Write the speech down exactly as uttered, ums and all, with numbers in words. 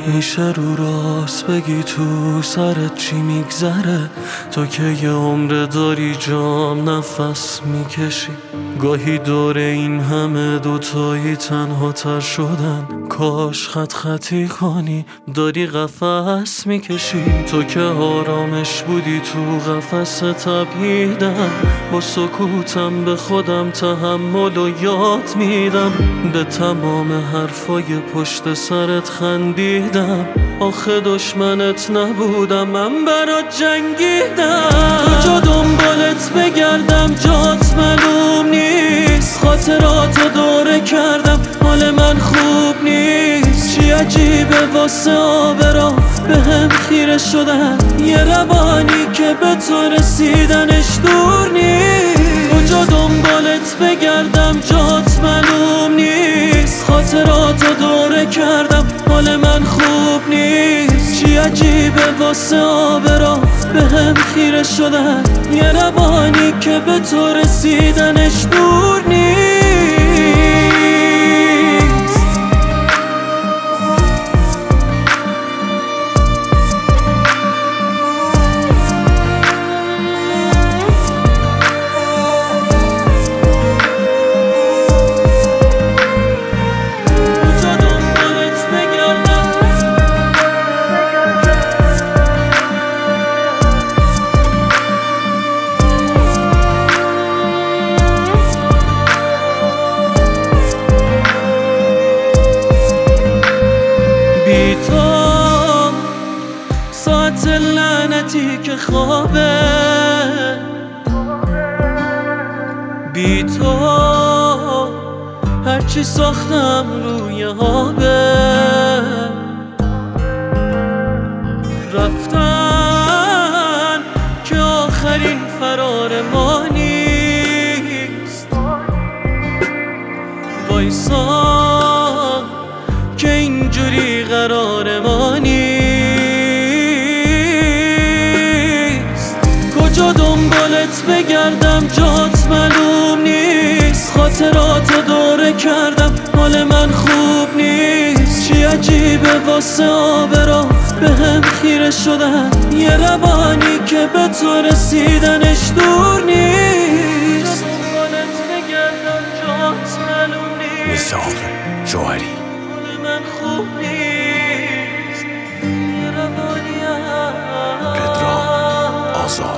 میشه رو راست بگی تو سرت چی میگذره؟ تو که یه عمر داری جام نفس میکشی. گاهی دور این همه دوتایی تنها تر شدن. کاش خط خطی کنی داری قفس میکشی. تو که آرامش بودی تو قفس تبعیدم. با سکوتم به خودم تحمل و یاد میدم. به تمام حرفای پشت سرت خندیدم. آخه دشمنت نبودم من برات جنگیدم. کجا دنبالت بگردم جات معلوم نیست. خاطراتو دوره کردم حال من خوب نیست. چی عجیبه واسه آب راه به هم خیره شدن. یه روانی که به تو رسیدنش دور نیست. کجا دنبالت بگردم جات معلوم نیست. خاطراتو دوره کردم حال من خوب نیست. چی عجیبه واسه آب راه به هم خیره شدن. یه روانی که به تو رسیدنش دور نیست. بی تو ساعت لعنتی که خوابه. بی تو هرچی ساختم روی آبه. رفتن که آخرین فرار ما نیست. وایسا که اینجوری قرار ما نیست. کجا دنبالت بگردم جات معلوم نیست. خاطراتو دوره کردم حال من خوب نیست. چی عجیبه واسه آب راه به هم خیره شدن. یه روانی که به تو رسیدنش دور نیست. دنبالت بگردم جات معلوم نیست. میثاق جوهری من خوب نیست. یه روانی پدرام آزاد.